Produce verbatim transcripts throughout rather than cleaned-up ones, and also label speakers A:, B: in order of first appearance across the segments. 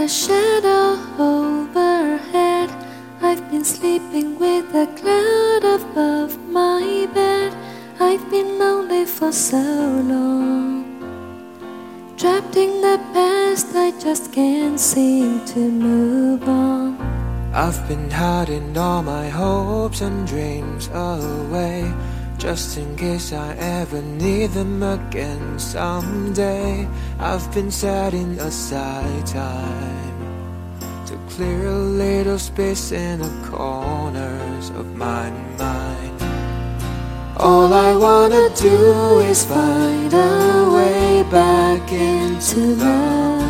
A: a shadow overhead. I've been sleeping with a cloud above my bed. I've been lonely for so long, trapped in the past, I just can't seem to move on.
B: I've been hiding all my hopes and dreams away, just in case I ever need them again someday. I've been setting aside time to clear a little space in the corners of my mind. All I wanna do is find a way back into love.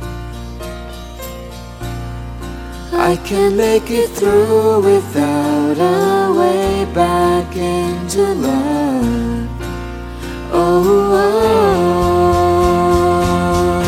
B: I can make it through without a way back into love. Oh, oh.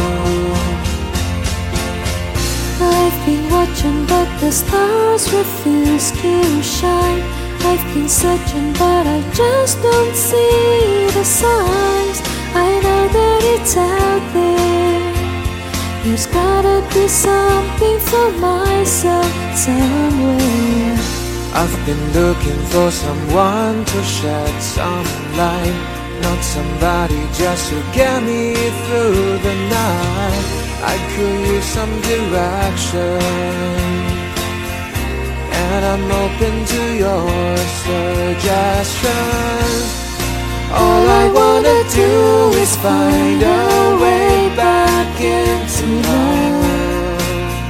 A: I've been watching but the stars refuse to shine. I've been searching but I just don't see the signs. I know that it's out there. There's gotta be something for myself somewhere.
B: I've been looking for someone to shed some light, not somebody just to get me through the night. I could use some direction, and I'm open to your suggestions. All I wanna do is find a way back into love.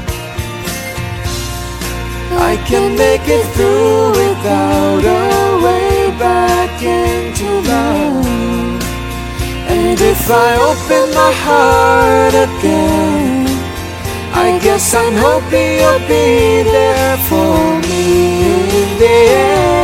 B: I can make it through without a way back into love. And if I open my heart again, I guess I'm hoping you'll be there for me in the end.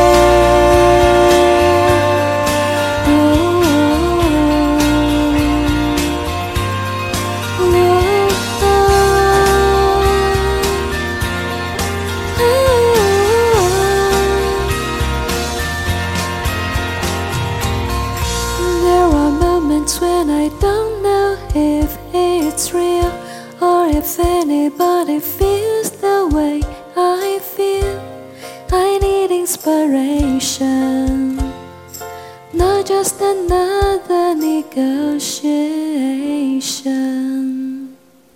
A: When I don't know if it's real or if anybody feels the way I feel. I need inspiration, not just another negotiation.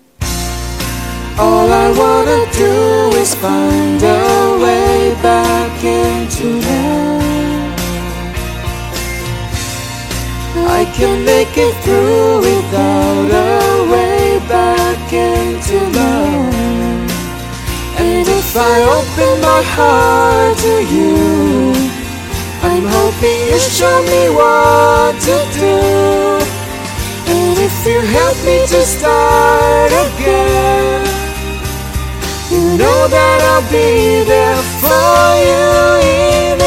B: All I wanna do is find a way back into love. I can make it through without a way back into love. And if I open my heart to you, I'm hoping you show me what to do. And if you help me to start again, you know that I'll be there for you in